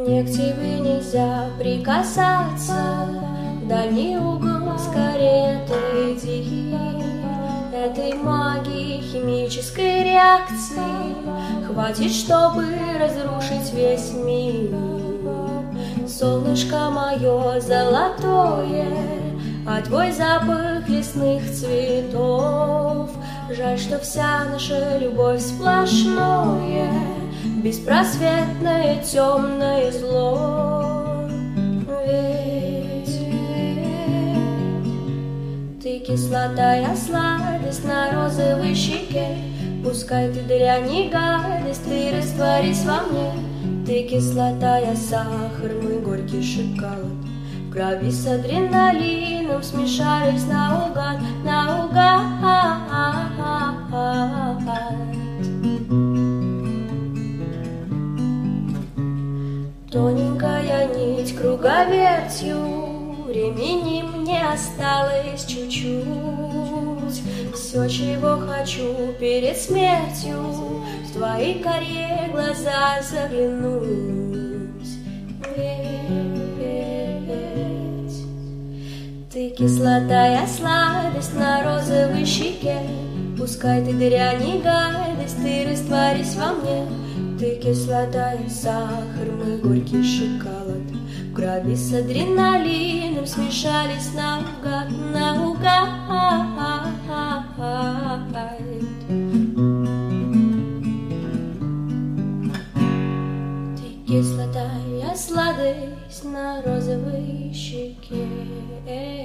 Мне к тебе нельзя прикасаться, в дальний угол скорее отойди. Этой магии химической реакции хватит, чтобы разрушить весь мир. Солнышко мое золотое, а твой запах лесных цветов. Жаль, что вся наша любовь сплошное, беспросветное темное зло. Ведь ты кислота, я сладость на розовой щеке. Пускай ты дрянь и гадость, ты растворись во мне. Ты кислота, я сахар, мой горький шоколад. В крови с адреналином смешались наугад, наугад. Тоненькая нить круговертью, времени мне осталось чуть-чуть. Все, чего хочу перед смертью, в твои карие глаза заглянуть. Ведь ты кислота, я сладость на розовой щеке. Пускай ты дрянь и гадость, ты растворись во мне. Ты кислота, я сахар, мой горький шоколад. В крови с адреналином смешались наугад, наугад. Ты кислота, я сладость на розовой щеке.